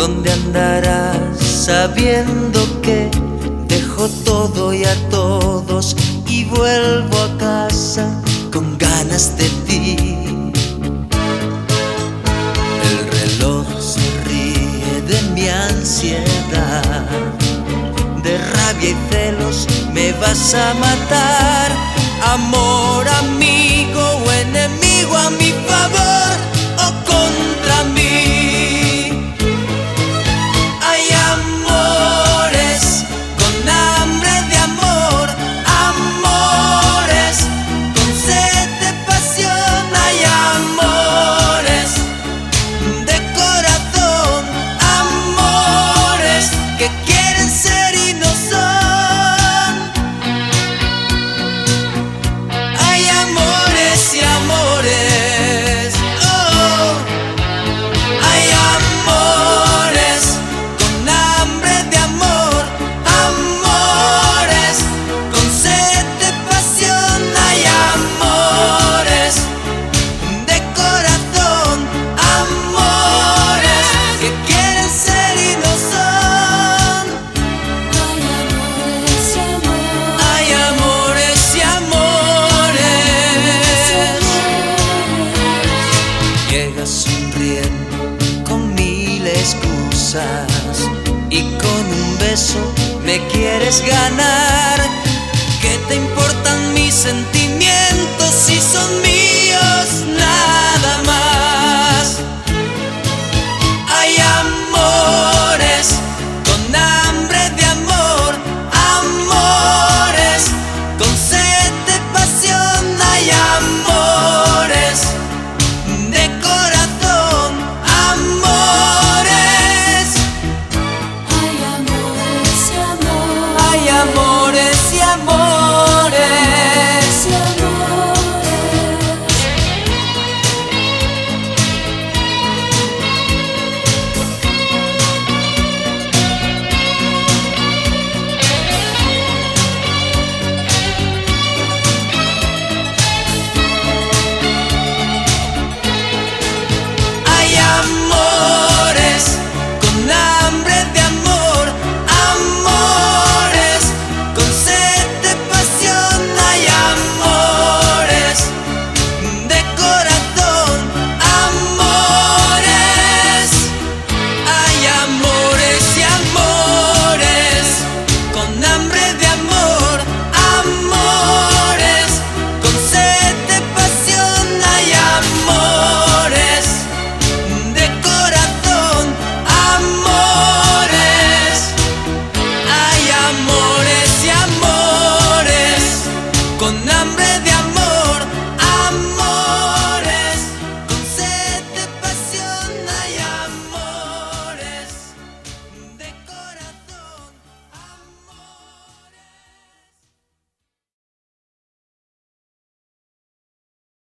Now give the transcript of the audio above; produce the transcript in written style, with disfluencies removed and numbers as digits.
¿Dónde andarás sabiendo que dejo todo y a todos y vuelvo a casa con ganas de ti? El reloj se ríe de mi ansiedad, de rabia y celos me vas a matar. Amor, amigo o enemigo, a mi favor o contra mí. Hay amores con hambre de amor, amores con sed de pasión. Hay amores de corazón, amores que quieren ser y no son. Hay amores y amores, oh. Hay amores con hambre de amor, amores con sed de pasión. Hay amores de corazón, amores que quieren ser y no son. Hay amores y amores. Llegas sonriendo con mil excusas y con un beso me quieres ganar. ¿Qué te importan mis sentimientos si son míos?